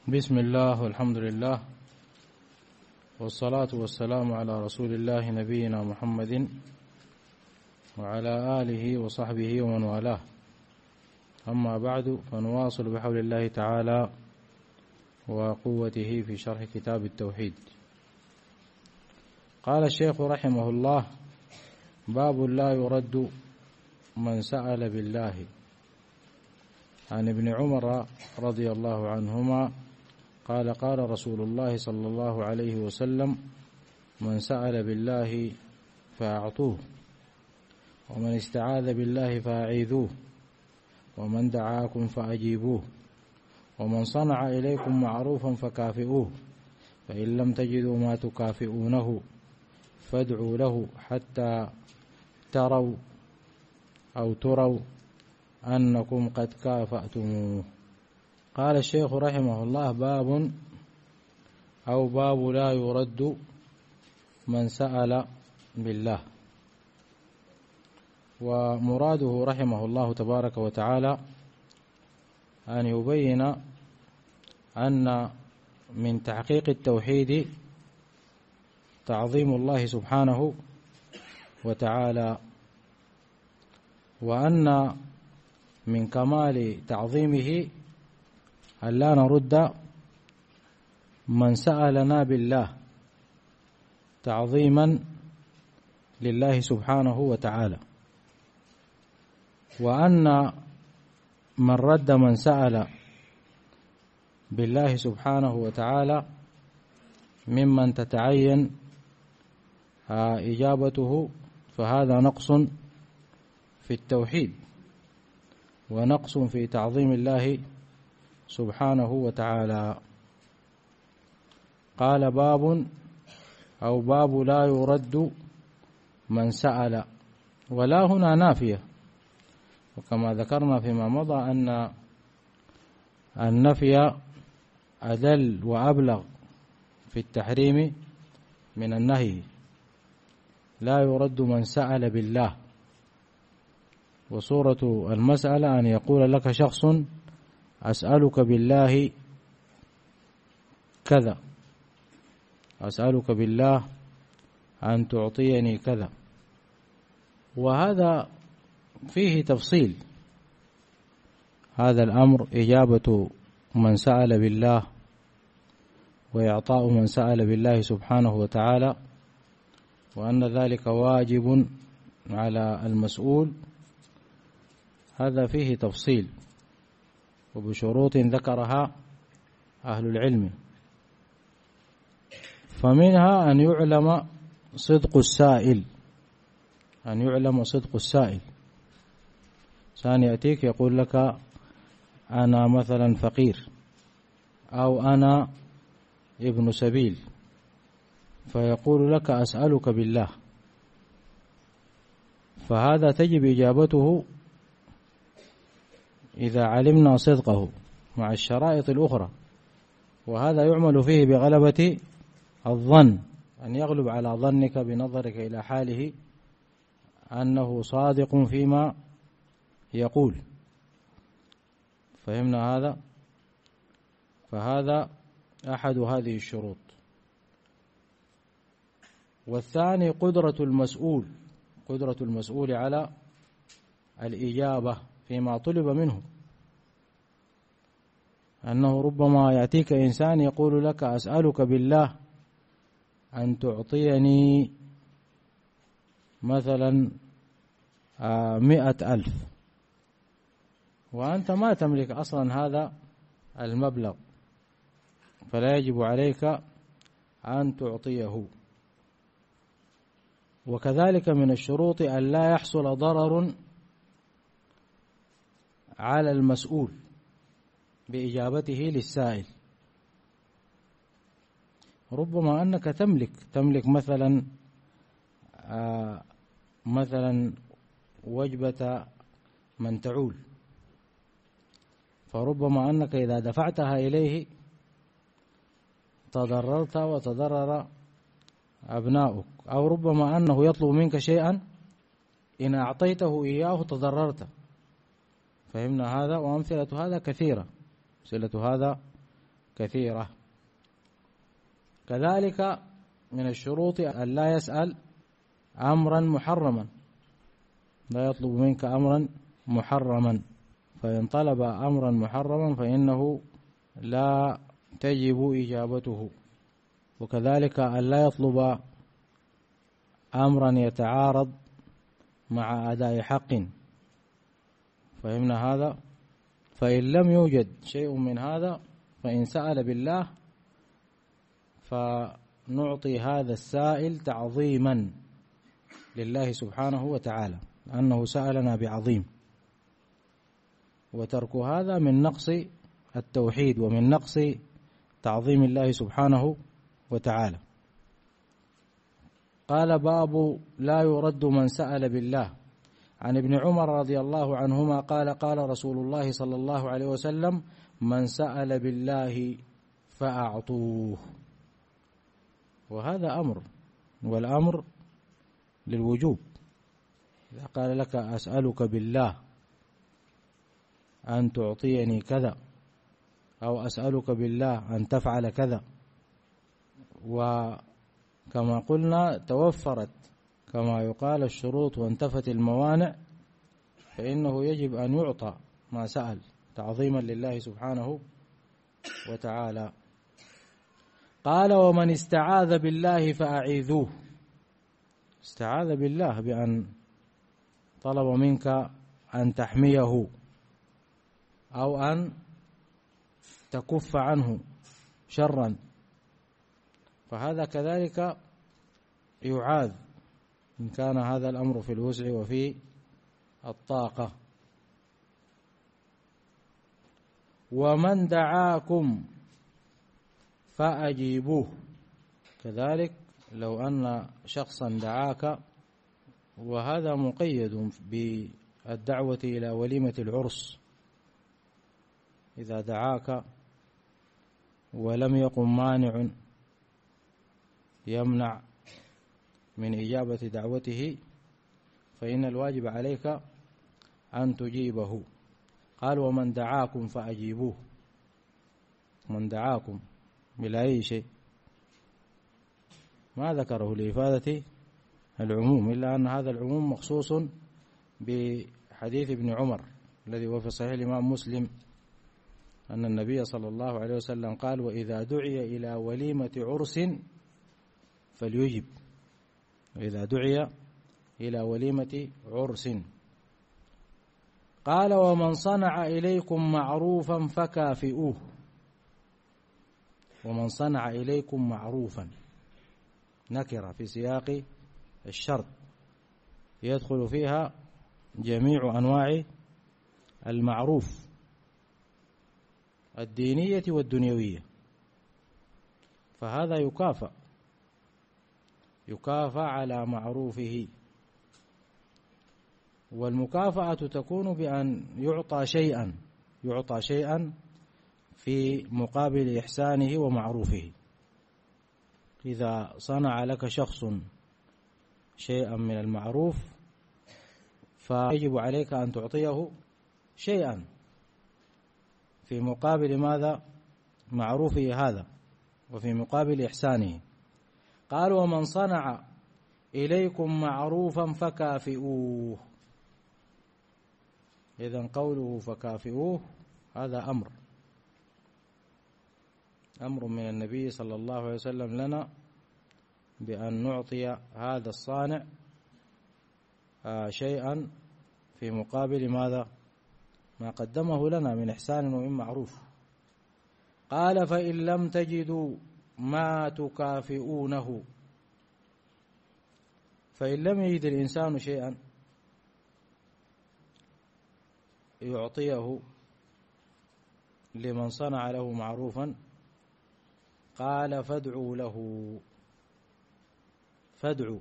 بسم الله والحمد لله والصلاة والسلام على رسول الله نبينا محمد وعلى آله وصحبه ومن والاه. أما بعد، فنواصل بحول الله تعالى وقوته في شرح كتاب التوحيد. قال الشيخ رحمه الله: باب لا يرد من سأل بالله. عن ابن عمر رضي الله عنهما قال: قال رسول الله صلى الله عليه وسلم: من سأل بالله فأعطوه، ومن استعاذ بالله فأعيذوه، ومن دعاكم فأجيبوه، ومن صنع إليكم معروفا فكافئوه، فإن لم تجدوا ما تكافئونه فادعوا له حتى تروا أنكم قد كافأتموه. قال الشيخ رحمه الله: باب لا يرد من سأل بالله. ومراده رحمه الله تبارك وتعالى أن يبين أن من تحقيق التوحيد تعظيم الله سبحانه وتعالى، وأن من كمال تعظيمه أن لا نرد من سألنا بالله تعظيما لله سبحانه وتعالى، وأن من رد من سأل بالله سبحانه وتعالى ممن تتعين إجابته فهذا نقص في التوحيد ونقص في تعظيم الله سبحانه وتعالى. قال: باب لا يرد من سأل، ولا هنا نافية، وكما ذكرنا فيما مضى أن النفي أدل وأبلغ في التحريم من النهي. لا يرد من سأل بالله، وصورة المسألة أن يقول لك شخص: أسألك بالله كذا، أسألك بالله أن تعطيني كذا، وهذا فيه تفصيل. هذا الأمر إجابة من سأل بالله وإعطاء من سأل بالله سبحانه وتعالى، وأن ذلك واجب على المسؤول، هذا فيه تفصيل وبشروط ذكرها أهل العلم. فمنها أن يعلم صدق السائل، أن يعلم صدق السائل. إنسان يأتيك يقول لك: أنا مثلا فقير، أو أنا ابن سبيل، فيقول لك: أسألك بالله، فهذا تجب إجابته إذا علمنا صدقه مع الشرائط الأخرى، وهذا يعمل فيه بغلبة الظن، أن يغلب على ظنك بنظرك إلى حاله أنه صادق فيما يقول. فهمنا هذا؟ فهذا أحد هذه الشروط. والثاني قدرة المسؤول على الإجابة فيما طلب منه، أنه ربما يأتيك إنسان يقول لك: أسألك بالله أن تعطيني مثلا 100,000، وأنت ما تملك أصلا هذا المبلغ، فلا يجب عليك أن تعطيه. وكذلك من الشروط أن لا يحصل ضرر على المسؤول بإجابته للسائل. ربما أنك تملك مثلا وجبة من تعول، فربما أنك إذا دفعتها إليه تضررت وتضرر أبناؤك، أو ربما أنه يطلب منك شيئا إن أعطيته إياه تضررت. فهمنا هذا؟ وأمثلة هذا كثيرة، أمثلة هذا كثيرة. كذلك من الشروط أن لا يسأل أمرا محرما، لا يطلب منك أمرا محرما، فإن طلب أمرا محرما فإنه لا تجب إجابته. وكذلك أن لا يطلب أمرا يتعارض مع أداء حق، فهمنا هذا؟ فإن لم يوجد شيء من هذا فإن سأل بالله فنعطي هذا السائل تعظيما لله سبحانه وتعالى، أنه سألنا بعظيم، وترك هذا من نقص التوحيد ومن نقص تعظيم الله سبحانه وتعالى. قال: باب لا يرد من سأل بالله. عن ابن عمر رضي الله عنهما قال: قال رسول الله صلى الله عليه وسلم: من سأل بالله فأعطوه. وهذا أمر، والأمر للوجوب. إذا قال لك: أسألك بالله أن تعطيني كذا، أو أسألك بالله أن تفعل كذا، وكما قلنا توفرت كما يقال الشروط وانتفت الموانع، فإنه يجب أن يعطى ما سأل تعظيما لله سبحانه وتعالى. قال: ومن استعاذ بالله فأعيذوه. استعاذ بالله بأن طلب منك أن تحميه أو أن تكف عنه شرا، فهذا كذلك يعاذ إن كان هذا الأمر في الوسع وفي الطاقة. ومن دعاكم فأجيبوه. كذلك لو أن شخصا دعاك، وهذا مقيد بالدعوة إلى وليمة العرس، إذا دعاك ولم يقم مانع يمنع من إجابة دعوته فإن الواجب عليك أن تجيبه. قال: ومن دعاكم فأجيبوه. من دعاكم بلا أي شيء، ما ذكره لإفادة العموم، إلا أن هذا العموم مخصوص بحديث ابن عمر الذي هو في صحيح الإمام مسلم، أن النبي صلى الله عليه وسلم قال: وإذا دعي إلى وليمة عرس فليجب. وإذا دعي إلى وليمة عرس. قال: ومن صنع إليكم معروفا فكافئوه. ومن صنع إليكم معروفا نكرة في سياق الشرط، يدخل فيها جميع أنواع المعروف الدينية والدنيوية، فهذا يكافأ على معروفه. والمكافأة تكون بأن يعطى شيئا في مقابل إحسانه ومعروفه. إذا صنع لك شخص شيئا من المعروف فيجب عليك أن تعطيه شيئا في مقابل ماذا؟ معروفه هذا، وفي مقابل إحسانه. قال: ومن صنع إليكم معروفا فكافئوه. إذن قوله فكافئوه هذا أمر من النبي صلى الله عليه وسلم لنا بأن نعطي هذا الصانع شيئا في مقابل ماذا؟ ما قدمه لنا من إحسان ومن معروف. قال: فإن لم تجدوا ما تكافئونه. فإن لم يجد الإنسان شيئا يعطيه لمن صنع له معروفا، قال: فادعوا له. فادعوا،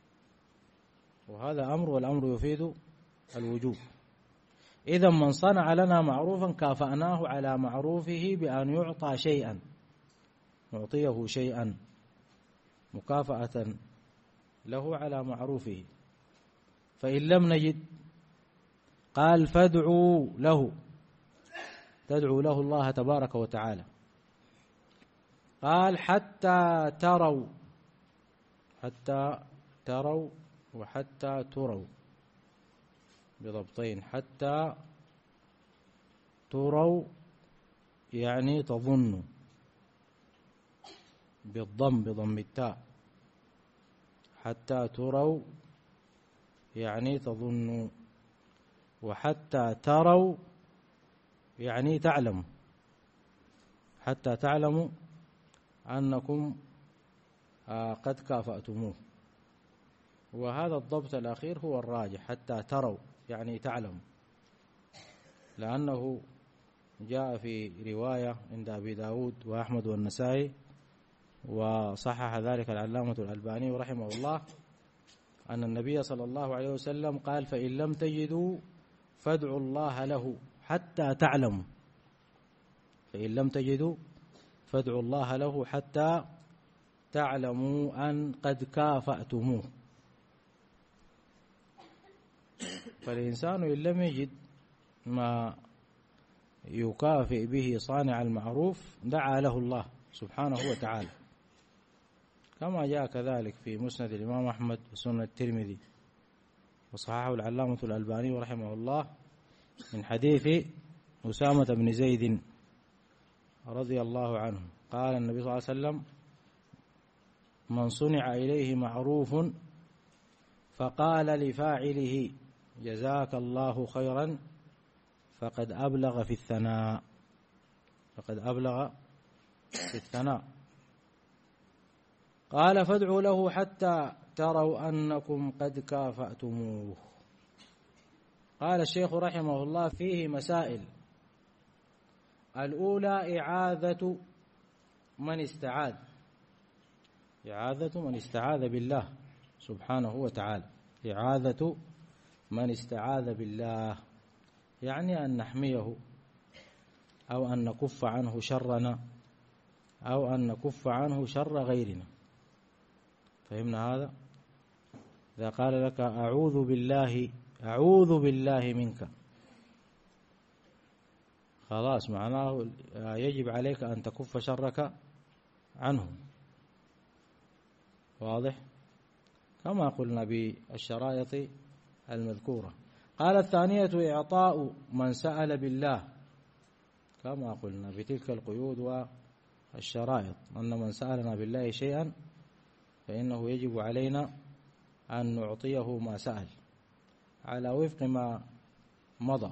وهذا أمر، والأمر يفيد الوجوب. إذا من صنع لنا معروفا كافأناه على معروفه بأن يعطى شيئا، نعطيه شيئا مكافأة له على معروفه. فإن لم نجد قال: فادعوا له. تدعو له الله تبارك وتعالى، قال حتى تروا، حتى تروا وحتى تروا بضبطين. حتى تروا يعني تظنوا بضم التاء، حتى تروا يعني تظنوا، وحتى تروا يعني تعلموا، حتى تعلموا أنكم قد كافأتموه. وهذا الضبط الأخير هو الراجح، حتى تروا يعني تعلموا، لأنه جاء في رواية عند أبي داود وأحمد والنسائي وصحح ذلك العلامة الألباني رحمه الله أن النبي صلى الله عليه وسلم قال: فإن لم تجدوا فادعوا الله له حتى تعلموا. فإن لم تجدوا فادعوا الله له حتى تعلموا أن قد كافأتموه. فالإنسان إن لم يجد ما يكافئ به صانع المعروف دعا له الله سبحانه وتعالى، كما جاء كذلك في مسند الإمام أحمد وسنن الترمذي وصححه العلامة الألباني رحمه الله من حديث أسامة بن زيد رضي الله عنه قال النبي صلى الله عليه وسلم: من صنع إليه معروف فقال لفاعله جزاك الله خيرا فقد أبلغ في الثناء، فقد أبلغ في الثناء. قال: فادعوا له حتى تروا أنكم قد كافأتموه. قال الشيخ رحمه الله: فيه مسائل. الأولى إعاذة من استعاذ، إعاذة من استعاذ بالله سبحانه وتعالى، إعاذة من استعاذ بالله يعني أن نحميه أو أن نكف عنه شرنا أو أن نكف عنه شر غيرنا. فهمنا هذا؟ إذا قال لك أعوذ بالله منك، خلاص معناه يجب عليك أن تكف شرك عنه. واضح؟ كما قلنا بالشرائط المذكورة. قال الثانية إعطاء من سأل بالله، كما قلنا بتلك القيود والشرائط، أن من سألنا بالله شيئا فإنه يجب علينا أن نعطيه ما سأل على وفق ما مضى.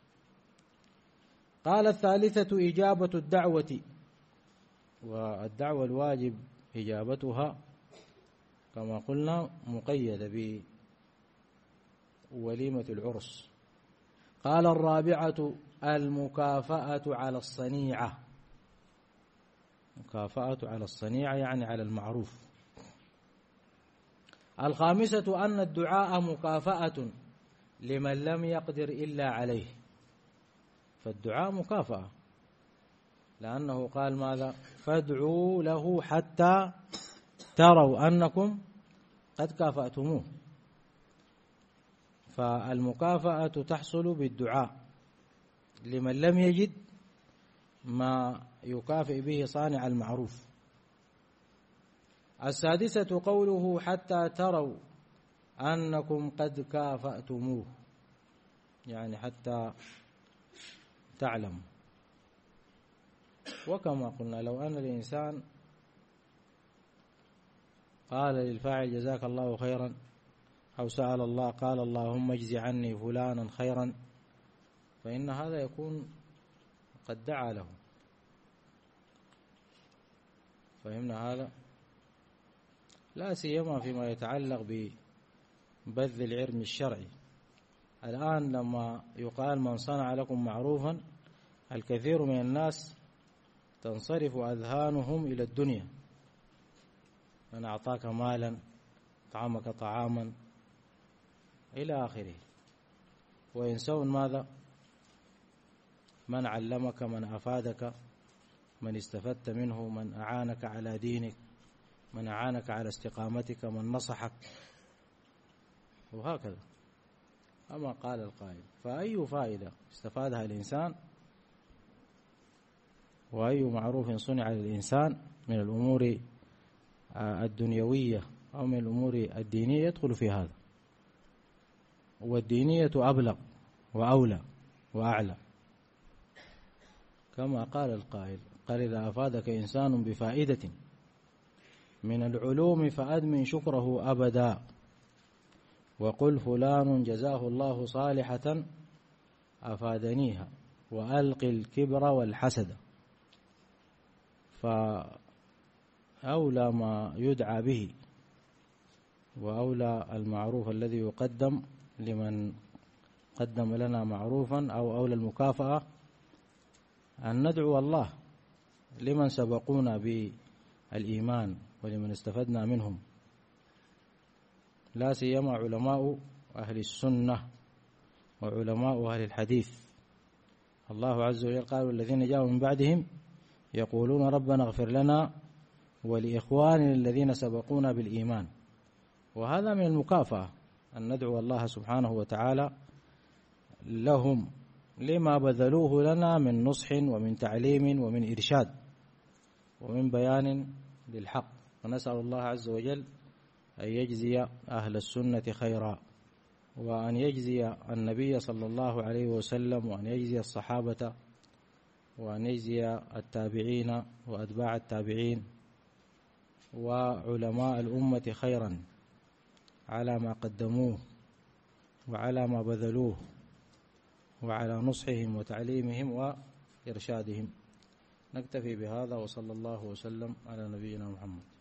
قال الثالثة إجابة الدعوة، والدعوة الواجب إجابتها كما قلنا مقيدة بوليمة العرس. قال الرابعة المكافأة على الصنيعة، مكافأة على الصنيعة يعني على المعروف. الخامسة أن الدعاء مكافأة لمن لم يقدر إلا عليه، فالدعاء مكافأة، لأنه قال ماذا؟ فادعوا له حتى تروا أنكم قد كافأتموه. فالمكافأة تحصل بالدعاء لمن لم يجد ما يكافئ به صانع المعروف. السادسة قوله حتى تروا أنكم قد كافأتموه، يعني حتى تعلم. وكما قلنا لو أن الإنسان قال للفاعل جزاك الله خيرا، أو سأل الله قال اللهم اجز عني فلانا خيرا، فإن هذا يكون قد دعا له. فهمنا هذا؟ لا سيما فيما يتعلق ببذل العلم الشرعي. الآن لما يقال من صنع لكم معروفا، الكثير من الناس تنصرف أذهانهم إلى الدنيا، من أعطاك مالا، طعمك طعاما إلى آخره، وينسون ماذا؟ من علمك، من أفادك، من استفدت منه، من أعانك على دينك، من أعانك على استقامتك، من نصحك، وهكذا كما قال القائل. فأي فائدة استفادها الإنسان وأي معروف صنع للإنسان من الأمور الدنيوية أو من الأمور الدينية يدخل في هذا، والدينية أبلغ وأولى وأعلى، كما قال القائل قال: إذا أفادك إنسان بفائدة من العلوم فأدمن شكره أبدا، وقل فلان جزاه الله صالحة أفادنيها، وألق الكبر والحسد. فأولى ما يدعى به وأولى المعروف الذي يقدم لمن قدم لنا معروفا، أو أولى المكافأة أن ندعو الله لمن سبقونا بالإيمان ولمن استفدنا منهم، لا سيما علماء أهل السنة وعلماء أهل الحديث. الله عز وجل قال: والذين جاءوا من بعدهم يقولون ربنا اغفر لنا ولإخواننا الذين سبقونا بالإيمان. وهذا من المكافأة أن ندعو الله سبحانه وتعالى لهم لما بذلوه لنا من نصح ومن تعليم ومن إرشاد ومن بيان للحق، ونسأل الله عز وجل أن يجزي أهل السنة خيرا، وأن يجزي النبي صلى الله عليه وسلم، وأن يجزي الصحابة، وأن يجزي التابعين وأتباع التابعين وعلماء الأمة خيرا على ما قدموه وعلى ما بذلوه وعلى نصحهم وتعليمهم وإرشادهم. نكتفي بهذا، وصلى الله وسلم على نبينا محمد.